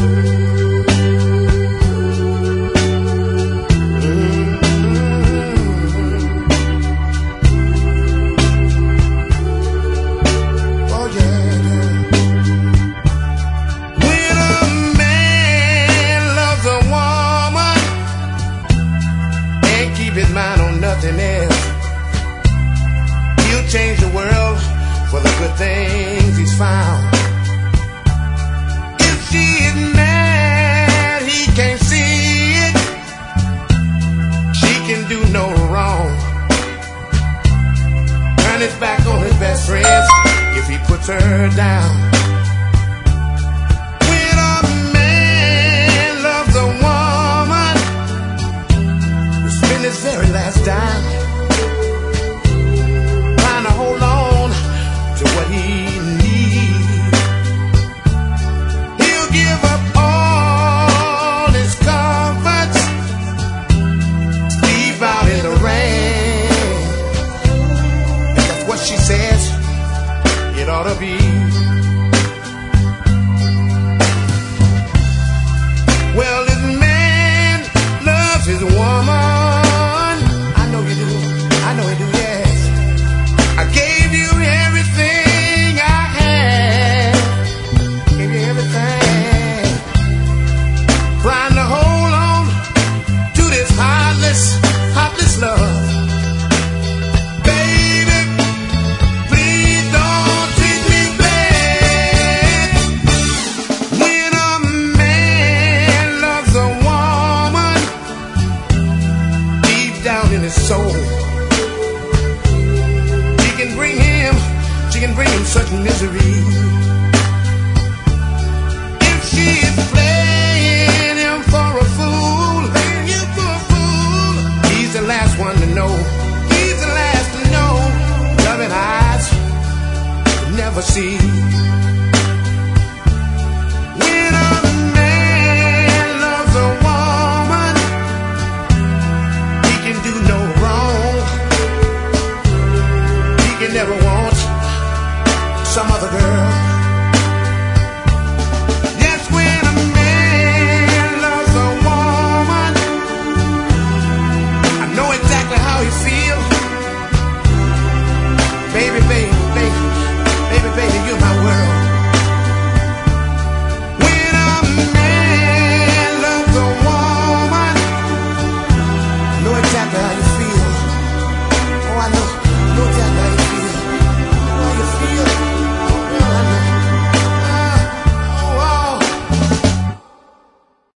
Nothing else. He'll change the world for the good things he's found. If she is mad, he can't see it. She can do no wrong. Turn his back on his best friends if he puts her down.